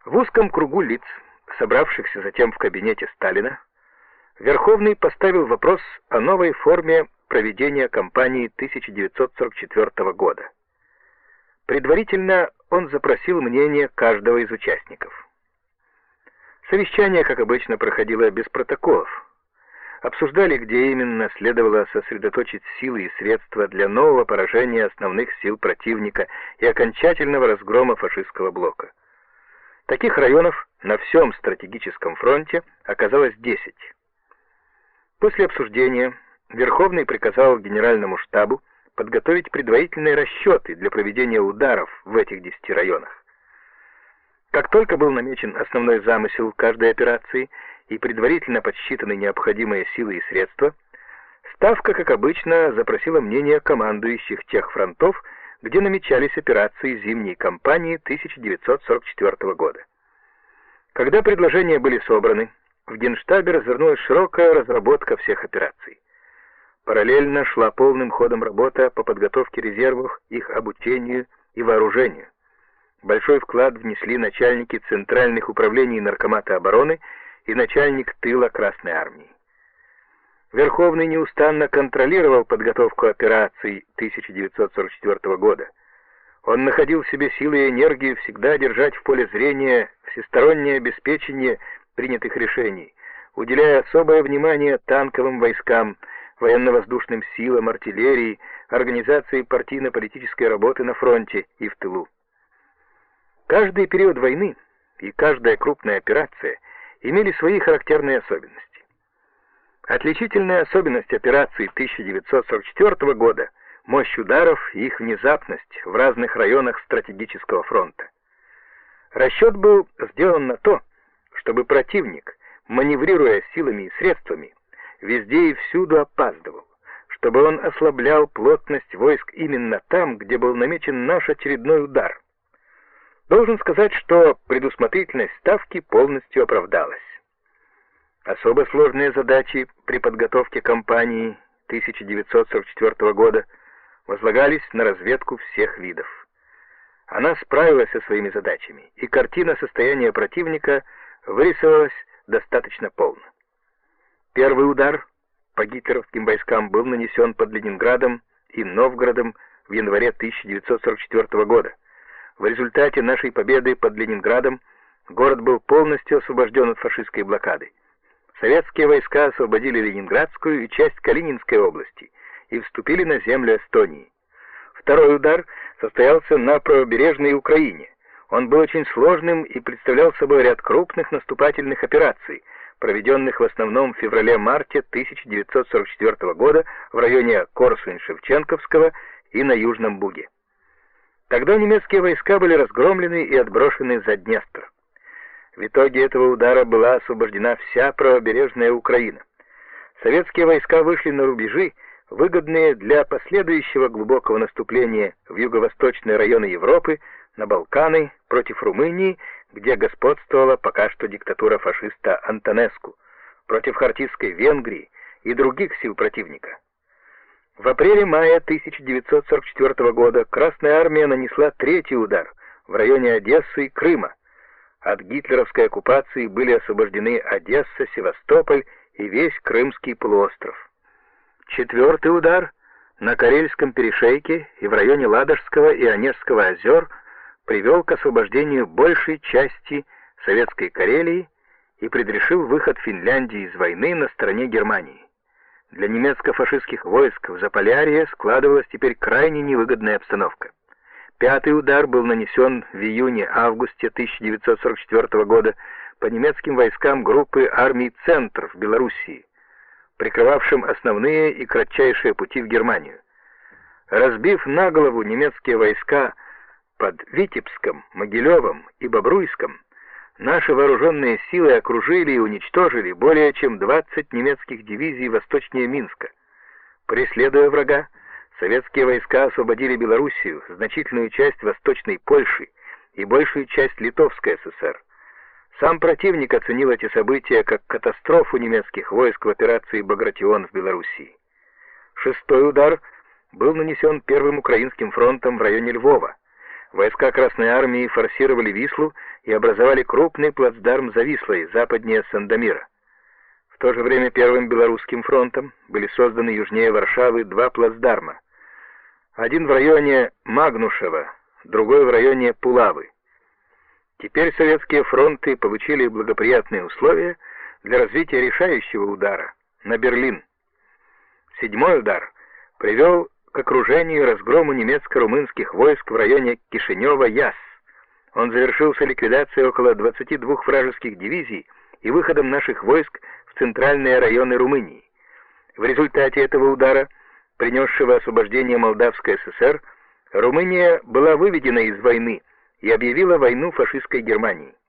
В узком кругу лиц, собравшихся затем в кабинете Сталина, Верховный поставил вопрос о новой форме проведения кампании 1944 года. Предварительно он запросил мнение каждого из участников. Совещание, как обычно, проходило без протоколов. Обсуждали, где именно следовало сосредоточить силы и средства для нового поражения основных сил противника и окончательного разгрома фашистского блока. Таких районов на всем стратегическом фронте оказалось 10. После обсуждения Верховный приказал Генеральному штабу подготовить предварительные расчеты для проведения ударов в этих 10 районах. Как только был намечен основной замысел каждой операции и предварительно подсчитаны необходимые силы и средства, Ставка, как обычно, запросила мнение командующих тех фронтов, где намечались операции зимней кампании 1944 года. Когда предложения были собраны, в Генштабе развернулась широкая разработка всех операций. Параллельно шла полным ходом работа по подготовке резервов, их обучению и вооружению. Большой вклад внесли начальники центральных управлений Наркомата обороны и начальник тыла Красной армии. Верховный неустанно контролировал подготовку операций 1944 года. Он находил в себе силы и энергию всегда держать в поле зрения всестороннее обеспечение принятых решений, уделяя особое внимание танковым войскам, военно-воздушным силам, артиллерии, организации партийно-политической работы на фронте и в тылу. Каждый период войны и каждая крупная операция имели свои характерные особенности. Отличительная особенность операций 1944 года – мощь ударов и их внезапность в разных районах стратегического фронта. Расчет был сделан на то, чтобы противник, маневрируя силами и средствами, везде и всюду опаздывал, чтобы он ослаблял плотность войск именно там, где был намечен наш очередной удар. Должен сказать, что предусмотрительность Ставки полностью оправдалась. Особо сложные задачи при подготовке кампании 1944 года возлагались на разведку всех видов. Она справилась со своими задачами, и картина состояния противника вырисовалась достаточно полно. Первый удар по гитлеровским войскам был нанесен под Ленинградом и Новгородом в январе 1944 года. В результате нашей победы под Ленинградом город был полностью освобожден от фашистской блокады. Советские войска освободили Ленинградскую и часть Калининской области и вступили на землю Эстонии. Второй удар состоялся на правобережной Украине. Он был очень сложным и представлял собой ряд крупных наступательных операций, проведенных в основном в феврале-марте 1944 года в районе Корсунь-Шевченковского и на Южном Буге. Тогда немецкие войска были разгромлены и отброшены за Днестр. В итоге этого удара была освобождена вся правобережная Украина. Советские войска вышли на рубежи, выгодные для последующего глубокого наступления в юго-восточные районы Европы, на Балканы, против Румынии, где господствовала пока что диктатура фашиста Антонеску, против Хартийской Венгрии и других сил противника. В апреле-мае 1944 года Красная армия нанесла третий удар в районе Одессы и Крыма. От гитлеровской оккупации были освобождены Одесса, Севастополь и весь Крымский полуостров. Четвертый удар на Карельском перешейке и в районе Ладожского и Онежского озер привел к освобождению большей части советской Карелии и предрешил выход Финляндии из войны на стороне Германии. Для немецко-фашистских войск в Заполярье складывалась теперь крайне невыгодная обстановка. Пятый удар был нанесен в июне-августе 1944 года по немецким войскам группы армий «Центр» в Белоруссии, прикрывавшим основные и кратчайшие пути в Германию. Разбив на голову немецкие войска под Витебском, Могилевом и Бобруйском, наши вооруженные силы окружили и уничтожили более чем 20 немецких дивизий восточнее Минска. Преследуя врага, советские войска освободили Белоруссию, значительную часть Восточной Польши и большую часть Литовской ССР. Сам противник оценил эти события как катастрофу немецких войск в операции «Багратион» в Белоруссии. Шестой удар был нанесен Первым Украинским фронтом в районе Львова. Войска Красной Армии форсировали Вислу и образовали крупный плацдарм за Вислой, западнее Сандомира. В то же время Первым Белорусским фронтом были созданы южнее Варшавы два плацдарма. Один в районе Магнушева, другой в районе Пулавы. Теперь советские фронты получили благоприятные условия для развития решающего удара на Берлин. Седьмой удар привел к окружению и разгрому немецко-румынских войск в районе Кишинева-Яс. Он завершился ликвидацией около 22 вражеских дивизий и выходом наших войск в центральные районы Румынии. В результате этого удара, принесшего освобождение Молдавской ССР, Румыния была выведена из войны и объявила войну фашистской Германии.